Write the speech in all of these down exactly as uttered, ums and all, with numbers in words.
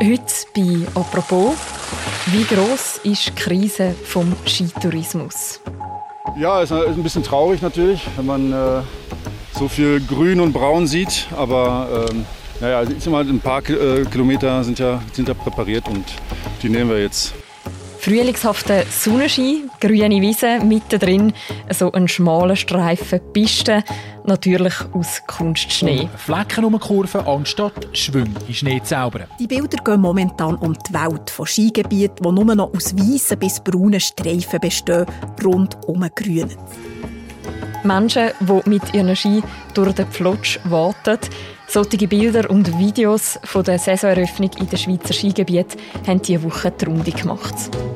Heute bei «Apropos», wie gross ist die Krise vom Skitourismus? Ja, ist ein bisschen traurig natürlich, wenn man äh, so viel Grün und Braun sieht. Aber ähm, naja, ich sag mal, ein paar äh, Kilometer sind ja, sind ja präpariert und die nehmen wir jetzt. Frühlingshafter Sonnenschein, grüne Wiese, mittendrin so ein schmaler Streifen Piste, natürlich aus Kunstschnee. Flecken um eine Kurve anstatt Schwünge in Schnee zu zaubern. Die Bilder gehen momentan um die Welt von Skigebieten, die nur noch aus weißen bis braunen Streifen bestehen, rundum grün. Menschen, die mit ihren Ski durch den Pflotsch warten. Solche Bilder und Videos von der Saisoneröffnung in den Schweizer Skigebieten haben diese Woche die Runde gemacht.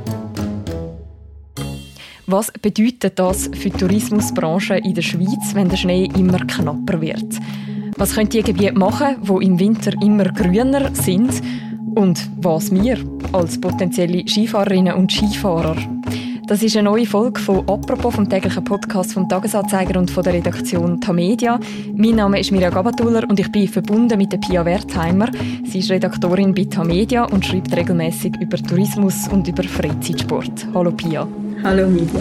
Was bedeutet das für die Tourismusbranche in der Schweiz, wenn der Schnee immer knapper wird? Was können die Gebiete machen, die im Winter immer grüner sind? Und was wir als potenzielle Skifahrerinnen und Skifahrer? Das ist eine neue Folge von «Apropos», vom täglichen Podcast vom «Tagesanzeiger» und von der Redaktion Tamedia. Mein Name ist Mirja Gabatuller und ich bin verbunden mit der Pia Wertheimer. Sie ist Redaktorin bei Tamedia und schreibt regelmäßig über Tourismus und über Freizeitsport. Hallo Pia. Hallo Mirja.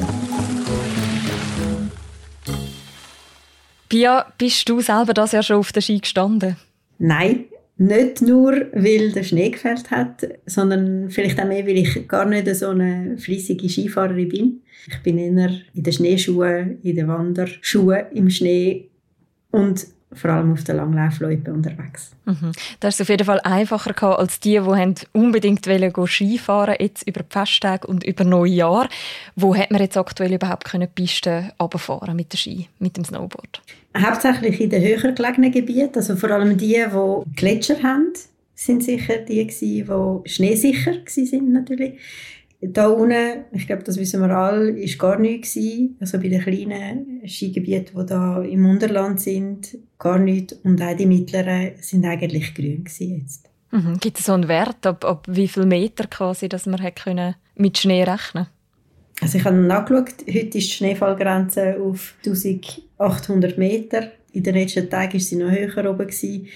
Pia, bist du selber das Jahr schon auf der Ski gestanden? Nein. Nicht nur, weil der Schnee gefällt hat, sondern vielleicht auch mehr, weil ich gar nicht so eine fleissige Skifahrerin bin. Ich bin eher in den Schneeschuhen, in den Wanderschuhen im Schnee und vor allem auf der Langlaufloipe unterwegs. Mhm. Das ist auf jeden Fall einfacher als die, die unbedingt Skifahren jetzt über die Festtage und über Neujahr. Wo hat man jetzt aktuell überhaupt die Pisten runterfahren mit dem Ski, mit dem Snowboard? Hauptsächlich in den höher gelegenen Gebieten, also vor allem die, die Gletscher haben, sind sicher die, die schneesicher waren natürlich. Da unten, ich glaube, das wissen wir alle, ist gar nichts gewesen. Also bei den kleinen Skigebieten, die da im Unterland sind, gar nichts. Und auch die mittleren sind eigentlich grün gewesen jetzt. Mhm. Gibt es so einen Wert, ab, ab wie viel Meter quasi, dass man mit Schnee rechnen konnte? Also ich habe nachgeschaut, heute ist die Schneefallgrenze auf eintausendachthundert Meter. In den letzten Tagen war sie noch höher oben gewesen.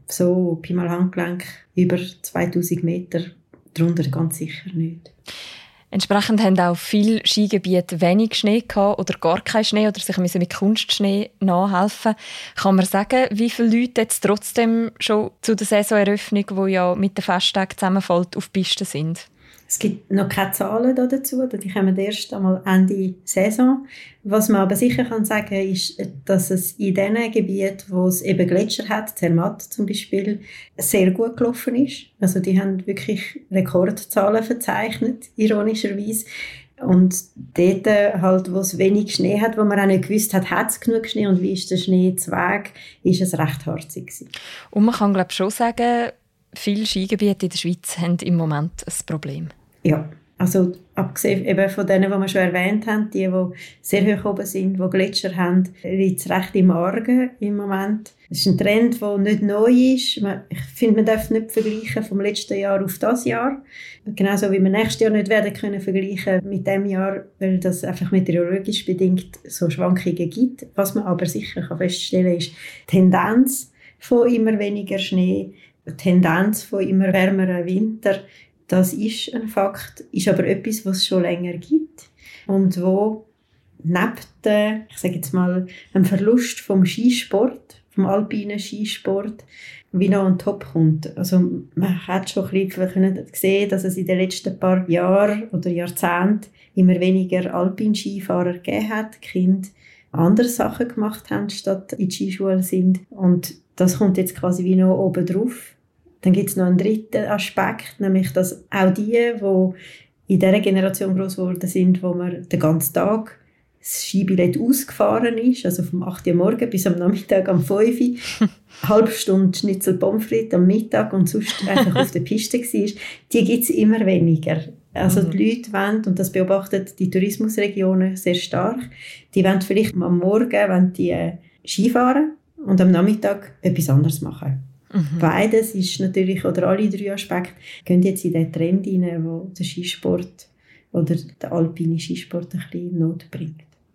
So Pi mal Handgelenk über zweitausend Meter, darunter ganz sicher nicht. Entsprechend haben auch viele Skigebiete wenig Schnee gehabt oder gar keinen Schnee oder sich mit Kunstschnee nachhelfen. Kann man sagen, wie viele Leute jetzt trotzdem schon zu der Saisoneröffnung, die ja mit den Festtagen zusammenfällt, auf Pisten sind? Es gibt noch keine Zahlen dazu, die kommen erst einmal Ende Saison. Was man aber sicher kann sagen ist, dass es in den Gebieten, wo es eben Gletscher hat, Zermatt zum Beispiel, sehr gut gelaufen ist. Also die haben wirklich Rekordzahlen verzeichnet, ironischerweise. Und dort, halt, wo es wenig Schnee hat, wo man auch nicht gewusst hat, hat es genug Schnee und wie ist der Schneee zu Weg, ist es recht harzig gewesen. Und man kann, glaube ich, schon sagen, viele Skigebiete in der Schweiz haben im Moment ein Problem. Ja, also abgesehen eben von denen, die wir schon erwähnt haben, die, die sehr hoch oben sind, die Gletscher haben, liegt es recht im Argen im Moment. Das ist ein Trend, der nicht neu ist. Ich finde, man darf nicht vergleichen vom letzten Jahr auf das Jahr. Genauso wie wir nächstes Jahr nicht werden können vergleichen mit dem Jahr, weil das einfach meteorologisch bedingt so Schwankungen gibt. Was man aber sicher kann feststellen kann, ist die Tendenz von immer weniger Schnee, die Tendenz von immer wärmeren Winter. Das ist ein Fakt, ist aber etwas, was es schon länger gibt und wo neben dem, ich sage jetzt mal, einem Verlust vom Skisport, vom alpinen Skisport, wie noch on top kommt. Also man hat schon ein bisschen gesehen, dass es in den letzten paar Jahren oder Jahrzehnten immer weniger Alpin-Skifahrer gegeben hat, die Kinder andere Sachen gemacht haben, statt in die Skischule sind. Und das kommt jetzt quasi wie noch oben drauf. Dann gibt es noch einen dritten Aspekt, nämlich dass auch die, die in dieser Generation gross geworden sind, wo man den ganzen Tag das Skibillett ausgefahren ist, also vom acht Uhr morgens bis am Nachmittag um fünf Uhr, eine halbe Stunde Schnitzel Pommes frites am Mittag und sonst einfach auf der Piste war, die gibt es immer weniger. Also mhm. die Leute wollen, und das beobachten die Tourismusregionen sehr stark, die wollen vielleicht am Morgen wollen die Skifahren und am Nachmittag etwas anderes machen. Mhm. Beides ist natürlich, oder alle drei Aspekte, gehen jetzt in den Trend hinein, wo der Skisport oder der alpine Skisport ein bisschen Not bringt.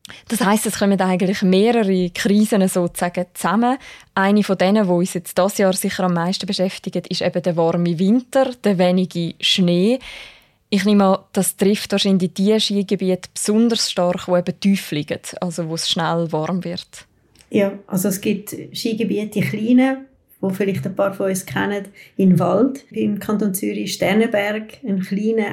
Das heisst, es kommen eigentlich mehrere Krisen sozusagen zusammen. Eine von denen, die uns jetzt dieses Jahr sicher am meisten beschäftigt, ist eben der warme Winter, der wenige Schnee. Ich nehme an, das trifft wahrscheinlich die Skigebiete besonders stark, die eben tief liegen, also wo es schnell warm wird. Ja, also es gibt Skigebiete, die kleinen, die vielleicht ein paar von uns kennen, in Wald, im Kanton Zürich, Sternenberg, ein kleines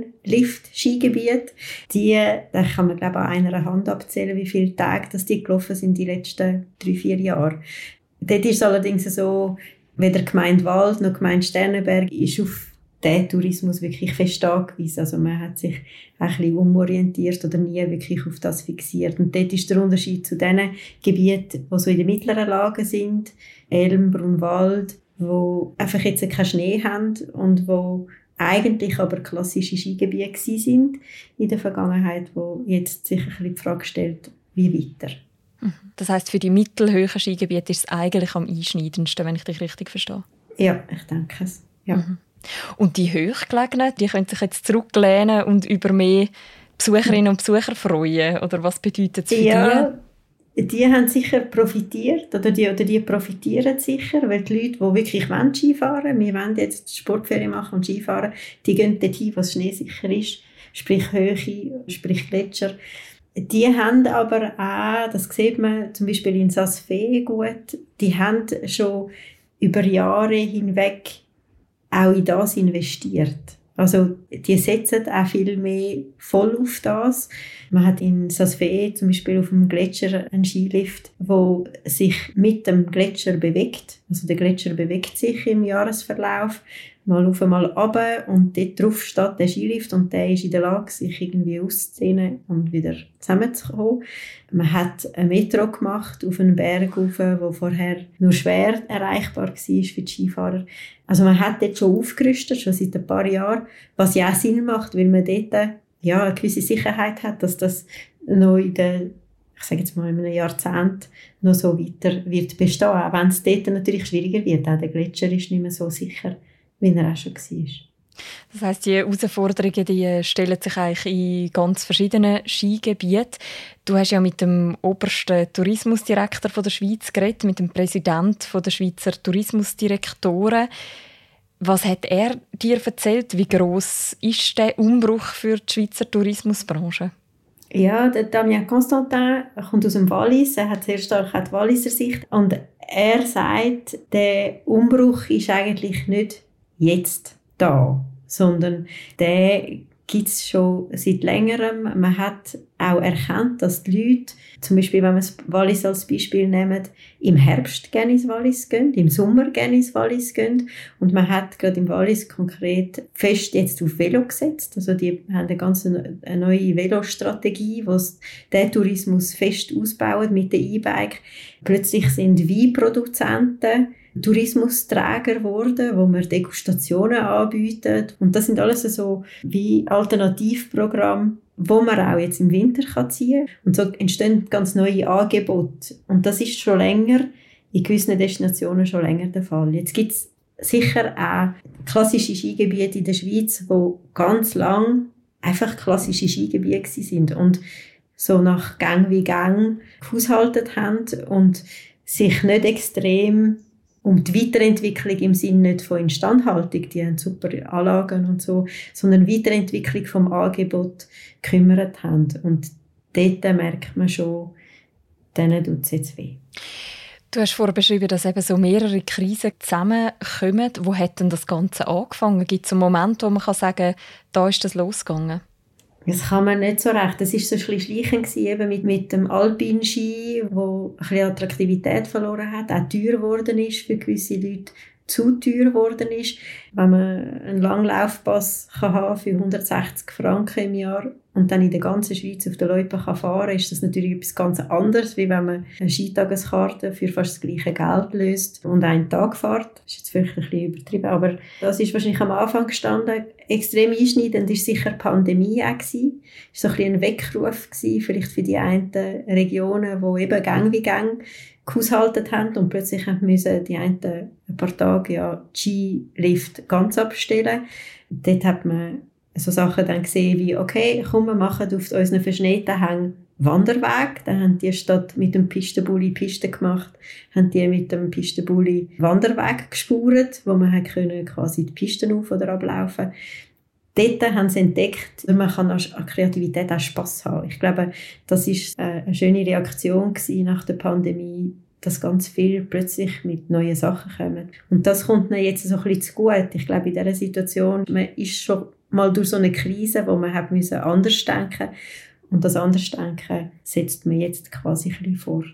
Ein-Lift-Skigebiet. Die, da kann man glaube ich an einer Hand abzählen, wie viele Tage dass die gelaufen sind die letzten drei, vier Jahre. Dort ist es allerdings so, weder die Gemeinde Wald noch die Gemeinde Sternenberg ist auf den Tourismus wirklich fest angewiesen. Also man hat sich ein bisschen umorientiert oder nie wirklich auf das fixiert. Und dort ist der Unterschied zu den Gebieten, die so in der mittleren Lage sind, Elm, Brunwald, wo einfach jetzt keinen Schnee haben und wo eigentlich aber klassische Skigebiete sind in der Vergangenheit, wo jetzt sich ein bisschen die Frage stellt, wie weiter. Das heisst, für die mittelhohen Skigebiete ist es eigentlich am einschneidendsten, wenn ich dich richtig verstehe? Ja, ich denke es. Ja. Mhm. Und die Hochgelegenen, die können sich jetzt zurücklehnen und über mehr Besucherinnen und Besucher freuen? Oder was bedeutet es für ja, die? Die haben sicher profitiert, oder die, oder die profitieren sicher, weil die Leute, die wirklich Skifahren wollen, wir wollen jetzt Sportferien machen und Skifahren, die gehen dorthin, wo es schneesicher ist, sprich Höhe, sprich Gletscher. Die haben aber auch, das sieht man zum Beispiel in Saas-Fee gut, die haben schon über Jahre hinweg auch in das investiert. Also die setzen auch viel mehr voll auf das. Man hat in Saas-Fee zum Beispiel auf dem Gletscher einen Skilift, der sich mit dem Gletscher bewegt. Also der Gletscher bewegt sich im Jahresverlauf mal auf, mal runter und dort drauf steht der Skilift und der ist in der Lage, sich irgendwie auszuziehen und wieder zusammenzukommen. Man hat ein Metro gemacht auf einen Berg rauf, der vorher nur schwer erreichbar war für die Skifahrer. Also man hat dort schon aufgerüstet, schon seit ein paar Jahren, was ja auch Sinn macht, weil man dort ja, eine gewisse Sicherheit hat, dass das noch in der, ich sage jetzt mal in einem Jahrzehnt noch so weiter wird bestehen, auch wenn es dort natürlich schwieriger wird. Auch der Gletscher ist nicht mehr so sicher, wie er auch schon war. Das heisst, die Herausforderungen die stellen sich eigentlich in ganz verschiedenen Skigebieten. Du hast ja mit dem obersten Tourismusdirektor von der Schweiz geredet, mit dem Präsidenten der Schweizer Tourismusdirektoren. Was hat er dir erzählt? Wie gross ist der Umbruch für die Schweizer Tourismusbranche? Ja, der Damien Constantin kommt aus dem Wallis. Er hat sehr stark auch die Walliser Sicht. Und er sagt, der Umbruch ist eigentlich nicht jetzt da, sondern der gibt es schon seit längerem. Man hat auch erkannt, dass die Leute, zum Beispiel, wenn wir das Wallis als Beispiel nehmen, im Herbst gerne ins Wallis gehen, im Sommer gerne ins Wallis gehen. Und man hat gerade im Wallis konkret fest jetzt auf Velo gesetzt. Also die haben eine ganz eine neue Velostrategie, die den Tourismus fest ausbauen mit den E-Bike. Plötzlich sind Weinproduzenten Tourismusträger geworden, wo man Degustationen anbietet. Und das sind alles so wie Alternativprogramme, wo man auch jetzt im Winter kann ziehen kann. Und so entstehen ganz neue Angebote. Und das ist schon länger, in gewissen Destinationen schon länger der Fall. Jetzt gibt es sicher auch klassische Skigebiete in der Schweiz, wo ganz lang einfach klassische Skigebiete sind und so nach Gang wie Gang gehaushaltet haben und sich nicht extrem um die Weiterentwicklung im Sinne nicht von Instandhaltung, die haben super Anlagen und so, sondern Weiterentwicklung vom Angebot gekümmert haben. Und dort merkt man schon, denen tut es jetzt weh. Du hast vorher beschrieben, dass eben so mehrere Krisen zusammenkommen. Wo hat denn das Ganze angefangen? Gibt es einen Moment, wo man kann sagen, da ist das losgegangen? Das kann man nicht so recht. Das war so ein bisschen schleichend eben mit, mit dem Alpinski, der ein bisschen Attraktivität verloren hat, auch teuer geworden ist für gewisse Leute, zu teuer geworden ist. Wenn man einen Langlaufpass kann haben für hundertsechzig Franken im Jahr und dann in der ganzen Schweiz auf der Loipe kann fahren, ist das natürlich etwas ganz anderes, wie wenn man eine Skitageskarte für fast das gleiche Geld löst und einen Tag fährt. Das ist jetzt vielleicht ein bisschen übertrieben, aber das ist wahrscheinlich am Anfang gestanden. Extrem einschneidend war sicher die Pandemie auch. Es war so ein bisschen ein Weckruf gewesen, vielleicht für die einen Regionen, die eben Gang wie Gang gehaushaltet haben und plötzlich müssen die einen ein paar Tage ja die Skilift ganz abstellen. Dort hat man so Sachen dann gesehen wie, okay, komm, wir machen auf unseren verschneiten Hängen Wanderweg. Da haben die statt mit dem Pistenbully Pisten gemacht, haben die mit dem Pistenbully Wanderweg gespurt, wo man hat können quasi die Pisten auf- oder ablaufen. Dort haben sie entdeckt, man kann an Kreativität auch Spass haben. Ich glaube, das war eine schöne Reaktion nach der Pandemie, dass ganz viel plötzlich mit neuen Sachen kommen. Und das kommt ihnen jetzt so ein bisschen zu gut. Ich glaube, in dieser Situation, man ist schon mal durch so eine Krise, wo man hat müssen anders denken. Und das Andersdenken setzt man jetzt quasi ein bisschen fort.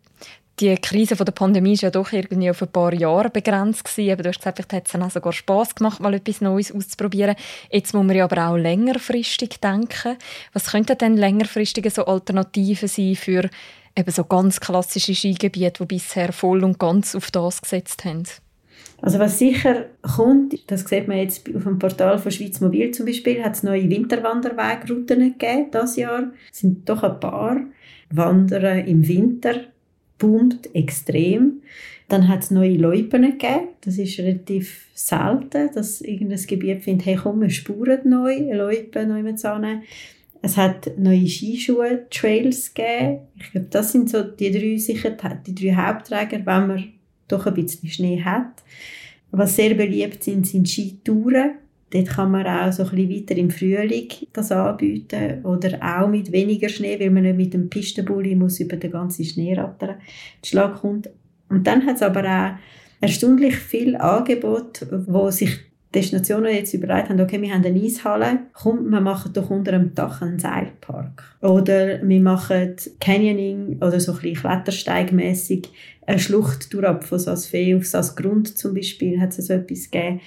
Die Krise von der Pandemie war ja doch irgendwie auf ein paar Jahre begrenzt gewesen. Aber du hast gesagt, vielleicht hat es dann auch sogar Spass gemacht, mal etwas Neues auszuprobieren. Jetzt muss man ja aber auch längerfristig denken. Was könnten denn längerfristige so Alternativen sein für eben so ganz klassische Skigebiete, die bisher voll und ganz auf das gesetzt haben? Also was sicher kommt, das sieht man jetzt auf dem Portal von Schweiz Mobil zum Beispiel, hat es neue Winterwanderwegrouten gegeben dieses Jahr. Es sind doch ein paar. Wandern im Winter boomt extrem. Dann hat es neue Loipen gegeben. Das ist relativ selten, dass irgendein Gebiet findet, hey komm, wir spuren neu, eine Loipe neu mit annehmen. Es hat neue Skischuhe, Trails gegeben. Ich glaube, das sind so die drei, sicher die drei Hauptträger, wenn man doch ein bisschen Schnee hat. Was sehr beliebt sind, sind Skitouren. Dort kann man auch so ein bisschen weiter im Frühling das anbieten oder auch mit weniger Schnee, weil man nicht mit dem Pistenbully muss über den ganzen Schnee rattern, der Schlag kommt. Und dann hat es aber auch erstaunlich viel Angebot, wo sich Destinationen jetzt überlegt haben, okay, wir haben eine Eishalle, komm, wir machen doch unter dem Dach einen Seilpark. Oder wir machen Canyoning oder so ein bisschen klettersteigmässig eine Schlucht durch von Saas-Fee auf Saas-Grund zum Beispiel hat es so etwas gegeben,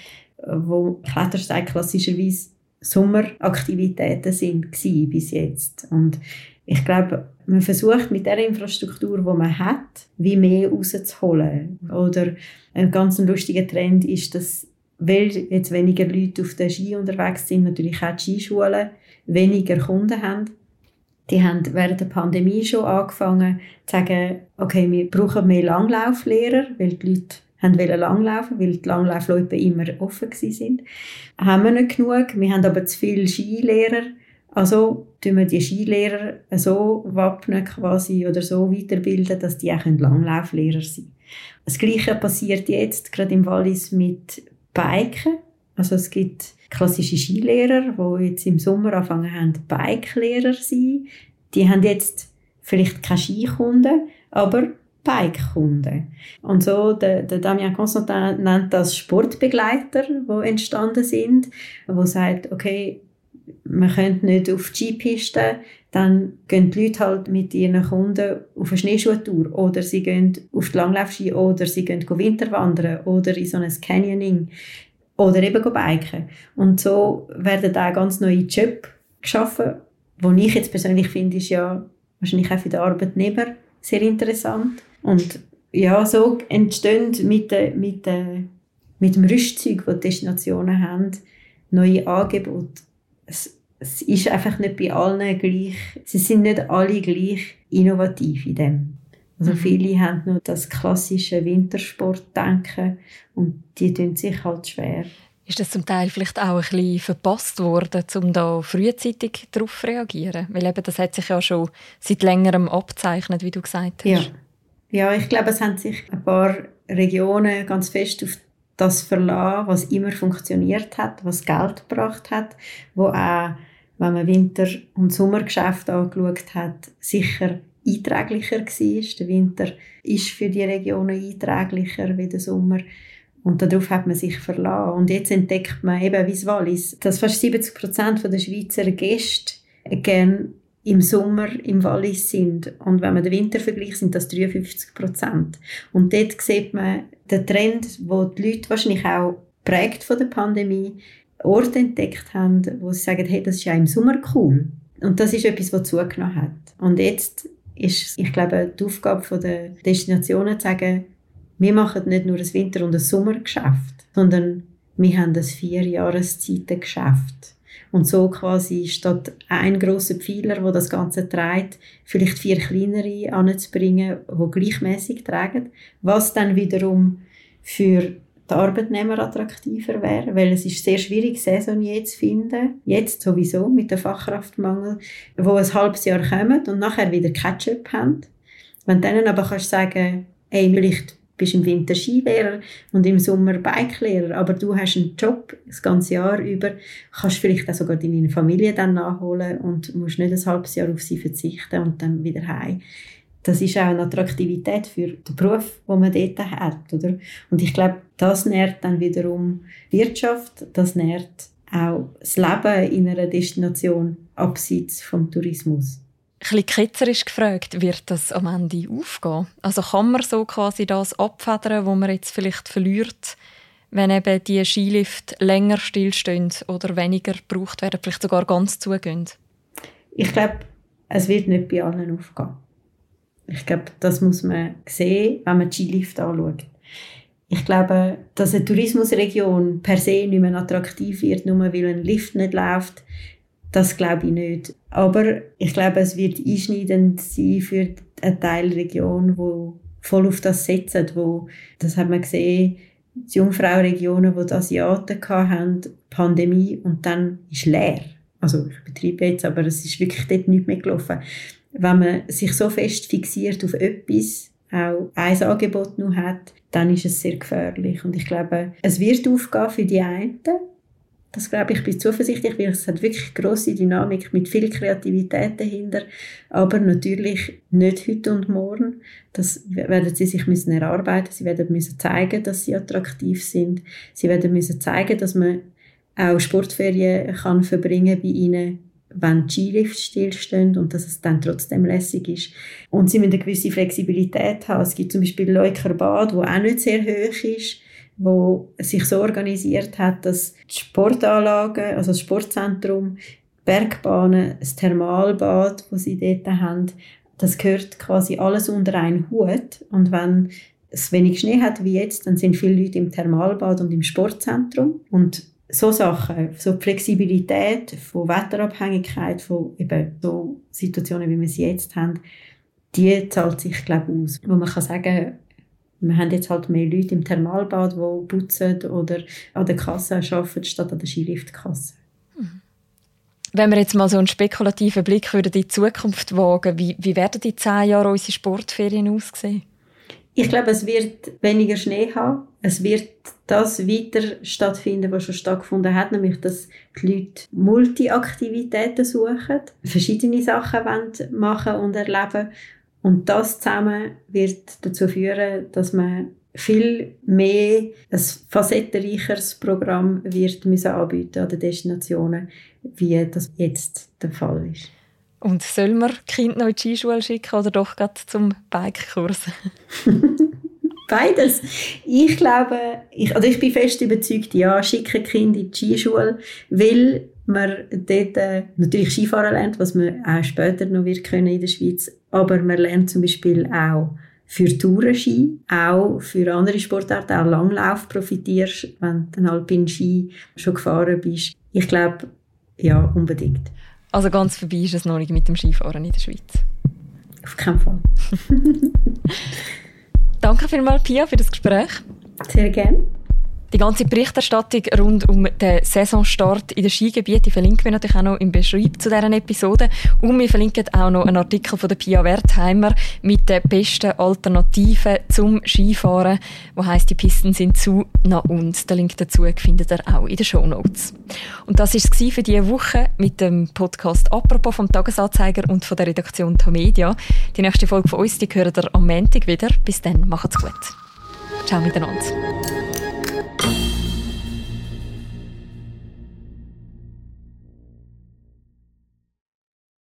wo Klettersteig klassischerweise Sommeraktivitäten sind gewesen bis jetzt. Und ich glaube, man versucht mit der Infrastruktur, die man hat, wie mehr rauszuholen. Oder ein ganz lustiger Trend ist, dass, weil jetzt weniger Leute auf der Ski unterwegs sind, natürlich auch die Skischulen weniger Kunden haben. Die haben während der Pandemie schon angefangen zu sagen, okay, wir brauchen mehr Langlauflehrer, weil die Leute haben langlaufen, weil die Langlaufloipen immer offen waren. Haben wir nicht genug. Wir haben aber zu viele Skilehrer. Also tun wir die Skilehrer so wappnen quasi oder so weiterbilden, dass die auch Langlauflehrer sein können. Das Gleiche passiert jetzt gerade im Wallis mit Biken. Also es gibt klassische Skilehrer, die jetzt im Sommer angefangen haben, Bikelehrer zu sein. Die haben jetzt vielleicht keine Skikunden, aber Bike-Kunden. Und so, der, der Damien Constantin nennt das Sportbegleiter, die entstanden sind, wo sagt, okay, man könnte nicht auf die Skipiste, dann gehen die Leute halt mit ihren Kunden auf eine Schneeschuhtour oder sie gehen auf die Langlaufski oder sie gehen Winterwandern oder in so ein Canyoning oder eben biken. Und so werden da ganz neue Jobs geschaffen, wo ich jetzt persönlich finde, ist ja wahrscheinlich auch für den Arbeitnehmer sehr interessant. Und ja, so entstehen mit, de, mit, de, mit dem Rüstzeug, das die Destinationen haben, neue Angebote. Es, es ist einfach nicht bei allen gleich, sie sind nicht alle gleich innovativ in dem. Also mhm. viele haben nur das klassische Wintersportdenken und die tun sich halt schwer. Ist das zum Teil vielleicht auch ein bisschen verpasst worden, um da frühzeitig darauf zu reagieren? Weil eben, das hat sich ja schon seit längerem abzeichnet, wie du gesagt hast. Ja, ja ich glaube, es haben sich ein paar Regionen ganz fest auf das verlassen, was immer funktioniert hat, was Geld gebracht hat, wo auch, wenn man Winter- und Sommergeschäfte angeschaut hat, sicher einträglicher war. Der Winter ist für die Regionen einträglicher wie der Sommer. Und darauf hat man sich verlassen. Und jetzt entdeckt man eben wie das Wallis, dass fast siebzig Prozent der Schweizer Gäste gerne im Sommer im Wallis sind. Und wenn man den Winter vergleicht, sind das dreiundfünfzig Prozent. Und dort sieht man den Trend, wo die Leute wahrscheinlich auch geprägt von der Pandemie Orte entdeckt haben, wo sie sagen, hey, das ist ja im Sommer cool. Und das ist etwas, was zugenommen hat. Und jetzt ist, ich glaube, die Aufgabe der Destinationen zu sagen, wir machen nicht nur ein Winter- und ein Sommergeschäft, sondern wir haben ein Vierjahreszeitengeschäft. Und so quasi statt ein grosser Pfeiler, der das Ganze trägt, vielleicht vier kleinere anzubringen, die gleichmäßig tragen, was dann wiederum für der Arbeitnehmer attraktiver wäre, weil es ist sehr schwierig, Saisonier zu finden, jetzt sowieso mit dem Fachkraftmangel, wo ein halbes Jahr kommen und nachher wieder Catch-up haben. Wenn du denen aber kannst sagen, ey, vielleicht bist du im Winter Skilehrer und im Sommer Bikelehrer, aber du hast einen Job das ganze Jahr über, kannst vielleicht auch sogar deine Familie dann nachholen und musst nicht ein halbes Jahr auf sie verzichten und dann wieder heim. Das ist auch eine Attraktivität für den Beruf, den man dort hat. Oder? Und ich glaube, das nährt dann wiederum Wirtschaft, das nährt auch das Leben in einer Destination abseits vom Tourismus. Ein bisschen ketzerisch gefragt, wird das am Ende aufgehen? Also kann man so quasi das abfedern, was man jetzt vielleicht verliert, wenn eben die Skilifte länger stillstehen oder weniger gebraucht werden, vielleicht sogar ganz zugehen? Ich glaube, es wird nicht bei allen aufgehen. Ich glaube, das muss man sehen, wenn man die Skilifte anschaut. Ich glaube, dass eine Tourismusregion per se nicht mehr attraktiv wird, nur weil ein Lift nicht läuft, das glaube ich nicht. Aber ich glaube, es wird einschneidend sein für eine Teilregion, die voll auf das setzt. Wo, das hat man gesehen, die Jungfrauregionen, die die Asiaten hatten, Pandemie, und dann ist leer. Also ich betreibe jetzt, aber es ist wirklich dort nicht mehr gelaufen. Wenn man sich so fest fixiert auf etwas, auch ein Angebot noch hat, dann ist es sehr gefährlich. Und ich glaube, es wird aufgehen für die einen. Das glaube ich, ich bin zuversichtlich, weil es hat wirklich grosse Dynamik mit viel Kreativität dahinter. Aber natürlich nicht heute und morgen. Das werden sie sich müssen erarbeiten. Sie werden müssen zeigen, dass sie attraktiv sind. Sie werden müssen zeigen, dass man auch Sportferien kann verbringen bei ihnen, wenn die Skilifte stillstehen und dass es dann trotzdem lässig ist. Und sie müssen eine gewisse Flexibilität haben. Es gibt zum Beispiel Leuker Bad, wo auch nicht sehr hoch ist, wo sich so organisiert hat, dass die Sportanlagen, also das Sportzentrum, Bergbahnen, das Thermalbad, das sie dort haben, das gehört quasi alles unter einen Hut. Und wenn es wenig Schnee hat wie jetzt, dann sind viele Leute im Thermalbad und im Sportzentrum. Und so Sachen, so die Flexibilität von Wetterabhängigkeit, von eben so Situationen, wie wir sie jetzt haben, die zahlt sich, glaube ich, aus. Wo man kann sagen, wir haben jetzt halt mehr Leute im Thermalbad, die putzen oder an der Kasse arbeiten, statt an der Skiliftkasse. Wenn wir jetzt mal so einen spekulativen Blick in die Zukunft wagen, wie, wie werden die zehn Jahre unsere Sportferien aussehen? Ich glaube, es wird weniger Schnee haben. Es wird das weiter stattfinden, was schon stattgefunden hat, nämlich, dass die Leute Multi-Aktivitäten suchen, verschiedene Sachen wollen machen und erleben. Und das zusammen wird dazu führen, dass man viel mehr ein facettenreicheres Programm wird müssen anbieten an den Destinationen, wie das jetzt der Fall ist. Und soll man die Kinder noch in die Skischule schicken oder doch gerade zum Bikekurs? Beides. Ich glaube, ich, also ich bin fest überzeugt, ja, schicke Kinder in die Skischule, weil man dort äh, natürlich Skifahren lernt, was man auch später noch wird können in der Schweiz. Aber man lernt zum Beispiel auch für Tourenski, auch für andere Sportarten, auch Langlauf profitierst, wenn du den Alpin Ski schon gefahren bist. Ich glaube, ja, unbedingt. Also ganz vorbei ist es noch nicht mit dem Skifahren in der Schweiz? Auf keinen Fall. Danke vielmals, Pia, für das Gespräch. Sehr gerne. Die ganze Berichterstattung rund um den Saisonstart in den Skigebieten verlinken wir natürlich auch noch im Beschreib zu dieser Episode. Und wir verlinken auch noch einen Artikel von der Pia Wertheimer mit den besten Alternativen zum Skifahren, wo heisst, die Pisten sind zu, na und. Den Link dazu findet ihr auch in den Shownotes. Und das war es für diese Woche mit dem Podcast «Apropos» vom Tagesanzeiger und von der Redaktion Tamedia. Die nächste Folge von uns, die hören ihr am Montag wieder. Bis dann, macht's gut. Ciao miteinander.